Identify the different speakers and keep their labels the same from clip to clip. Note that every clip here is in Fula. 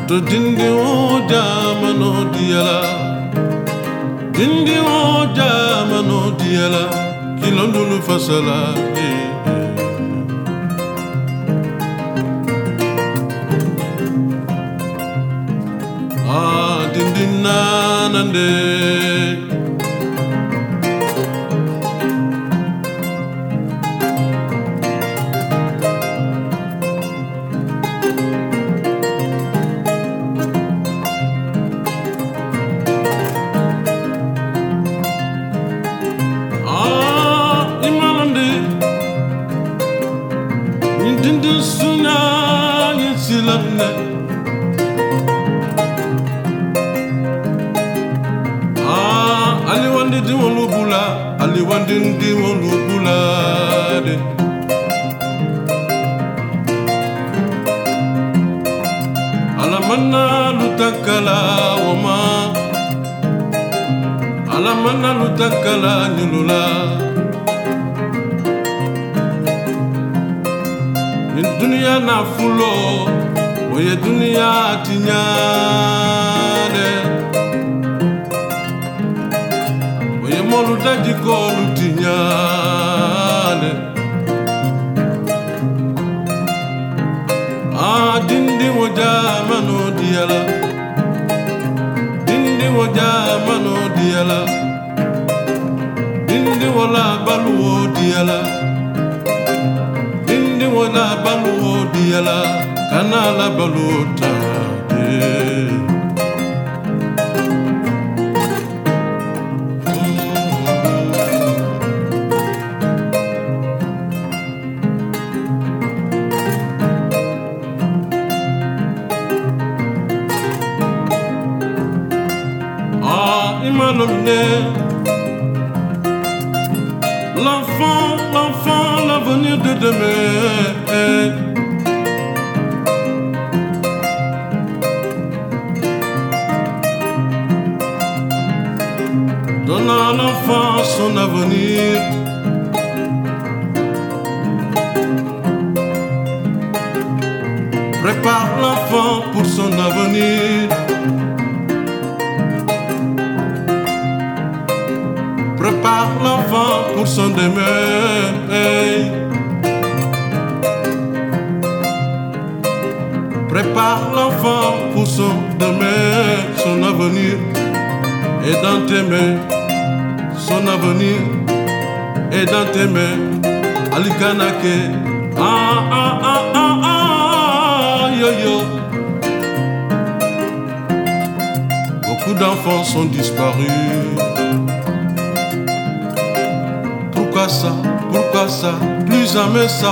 Speaker 1: to dindi o jamano diala, dindi o jamano diala, kilondulu fasala. Dindi nanande. Dindi suna yisilane. Ali wandi di wolubula, ali wandi di wolubula de. Alamana lutakala wama, alamana lutakala nyulula. Dunia na fulo, oye dunia tinyade. Oye molu daji kolu tinyade. Dindi woja mano diala, dindi woja mano diala, dindi wala baluo diala. Wala baluo diala, kanala baluota. Imanone, l'enfant, l'avenir de demain. Donne à l'enfant son avenir. Prépare l'enfant pour son avenir. Prépare l'enfant pour son demain. Prépare l'enfant pour son demain, son avenir est dans tes mains. Son avenir est dans tes mains. Alikanake, yo yo. Beaucoup d'enfants sont disparus. Pourquoi ça? Plus jamais ça.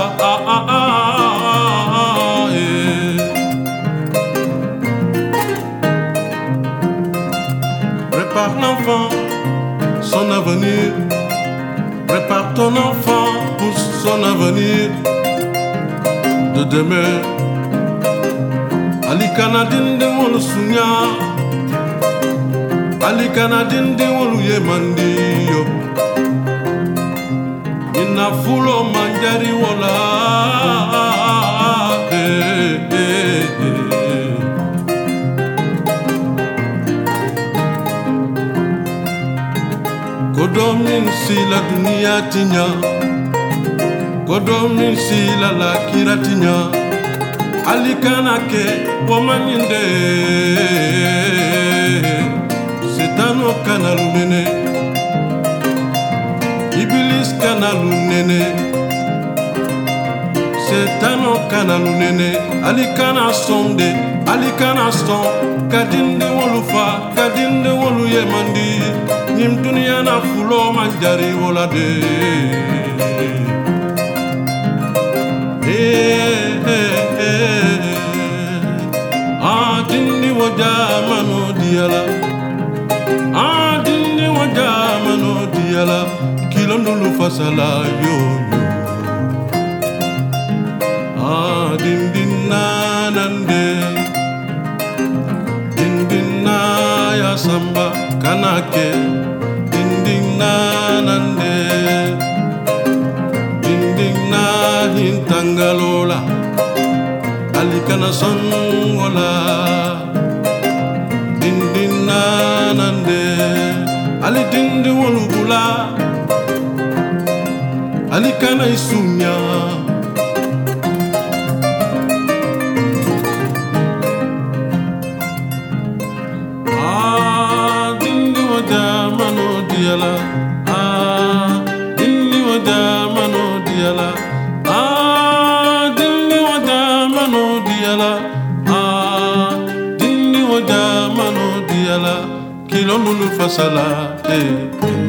Speaker 1: Prépare l'enfant, son avenir. Prépare ton enfant pour son avenir de demain. Ali Canadien de wolu sunya, Ali Canadien de wolu yemandiyo. Ina fulo manjari wala. Kodomin si la dunia tinya, kodomin si la lakira tinya. Alikanake wamanyinde, setano kanalu nene, Iblis kanalu nene, setano kanalu nene. Alikana sonde, alikana son, kadinde wolufa, kadinde wolu yemandi. Nim dunia na fulo manjari wolade. Dindi woja mano diala, dindi woja mano diala, kilondulu fasala yo yo. Dindi nanande, dindi na ya samba kanake, dindi nanande, dindi na hintangalola. Alikana songola. nanande ali dindi wolu bula ali kana isunya dindi wada mano diala dindi wada mano diala dindi wada mano diala dindi wada mano diala kilonunu fasala